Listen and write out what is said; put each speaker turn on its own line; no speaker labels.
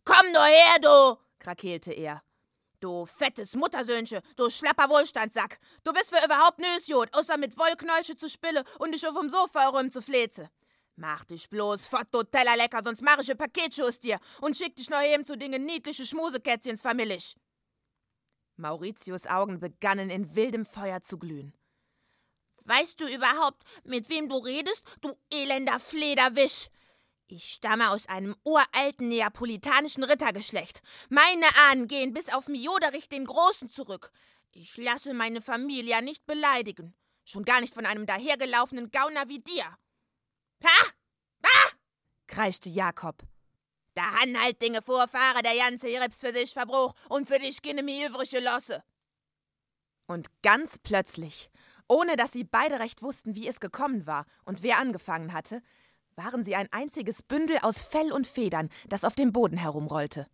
Komm nur her, du, krakeelte er. Du fettes Muttersöhnchen, du schlapper Wohlstandssack. Du bist für überhaupt nüs Jod, außer mit Wollknäusche zu spille und dich auf dem Sofa herum zu flezen. Mach dich bloß fort, du Tellerlecker, sonst mach ich ein Paketschuss dir und schick dich noch eben zu den niedliche Schmusekätzchens vermillig. Mauritius' Augen begannen in wildem Feuer zu glühen. Weißt du überhaupt, mit wem du redest, du elender Flederwisch? Ich stamme aus einem uralten neapolitanischen Rittergeschlecht. Meine Ahnen gehen bis auf Mioderich den Großen zurück. Ich lasse meine Familie nicht beleidigen. Schon gar nicht von einem dahergelaufenen Gauner wie dir. Ha! Ha! Kreischte Jakob. Da han halt Dinge Vorfahre, der ganze Rips für sich verbruch und für dich gene mi übrige Losse. Und ganz plötzlich, ohne dass sie beide recht wussten, wie es gekommen war und wer angefangen hatte, waren sie ein einziges Bündel aus Fell und Federn, das auf dem Boden herumrollte.